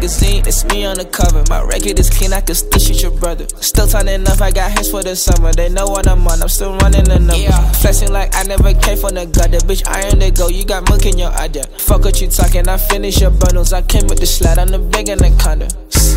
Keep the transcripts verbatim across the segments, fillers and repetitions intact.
magazine, it's me on the cover. My record is clean, I can still shoot your brother. Still turning enough, I got hits for the summer. They know what I'm on, I'm still running the numbers. Yeah. Flexing like I never came from the gutter. Bitch, I am the go, you got muck in your idea. Fuck what you talking, I finish your bundles. I came with the slide, I'm the big anaconda.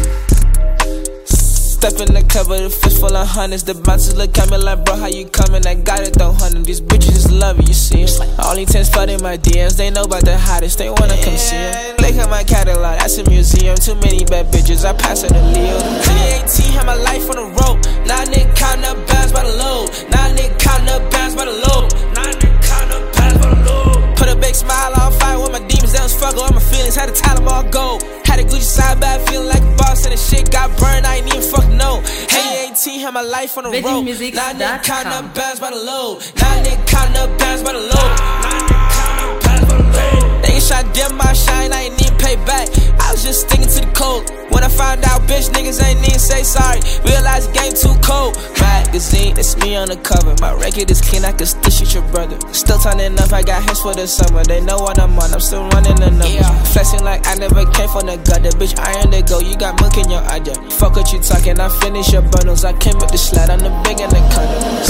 Step in the cover, the fist full of hundreds. The bouncers look at me like, bro, how you coming? I got it, though, hundred. These bitches just love it, you see it. Only ten flooding my D Ms, they know about the hottest, they wanna come see it. Look at my catalog, that's a museum. Too many bad bitches, I pass it to Leo. twenty eighteen, had my life on the road. Now nigga counting up bands by the load. Now nigga counting up bands by the load. Now nigga counting up bands by the load. Put a big smile on fire with my demons, they don't struggle. All my feelings, had to tie them all gold. Had a Gucci side bag, feeling like a boss, and the shit got burned, I ain't even fuck no. Hey, eighteen, had my life on the road. Now nigga counting up bands by the load. Now nigga counting up bands by the load. Now nigga counting up bands by the load. They ain't shot dim my shine, I ain't even pay back. I was just sticking to the code. When I found out, bitch, niggas ain't even say sorry. Realize the game too cold. Magazine, it's me on the cover. My record is clean, I can still shoot your brother. Still turning enough, I got hits for the summer. They know what I'm on, I'm still running the numbers. Yeah. Flexing like I never came from the gutter. Bitch, I am the go, you got muck in your idea. Fuck what you talking, I finish your bundles. I came with the slide, I'm the big anaconda.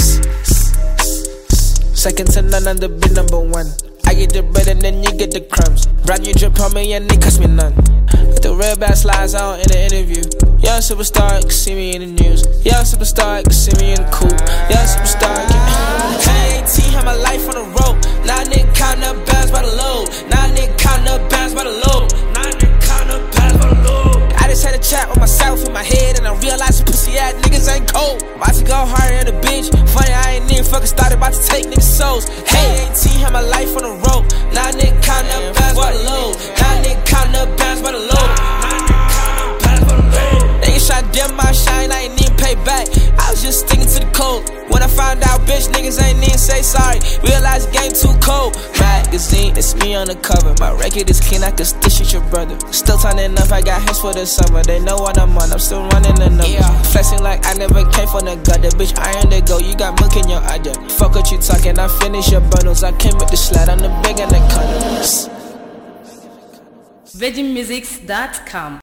Second to none, I'm the big number one. I get the bread and then you get the crumbs. Brand new drip on me and it cost me none. With the red bad slides on in the interview. Young superstar, you can see me in the news. Young superstar, you can see me in the coupe. Young superstar, you can... twenty eighteen, had my life on the road. Now nigga counting up bands by the load. Now nigga counting up bands by the load. Now nigga counting up bands by the load. I just had a chat with myself in my head, and I realized some pussy ass niggas ain't cold. About to go harder in the bitch. Funny, I ain't even fucking started, about to take niggas' souls. Hey, eighteen, had my life on the road. Now nigga counting up bands by the load. Now nigga counting up bands by the load. Now nigga counting up bands by the load. They ain't shot dim my shine, I ain't even pay back. I was just sticking to the code. When I found out, bitch, niggas ain't even say sorry. Realize the game too cold. Magazine, it's me on the cover. My record is clean, I can still shoot your brother. Still turning enough, I got hits for the summer. They know what I'm on, I'm still running the numbers. Yeah. Flexing like I never came from the gutter. Bitch, I am the go, you got muck in your idea. Fuck what you talking, I finish your bundles. I came with the slide, I'm the big anaconda. Vedim Musics dot com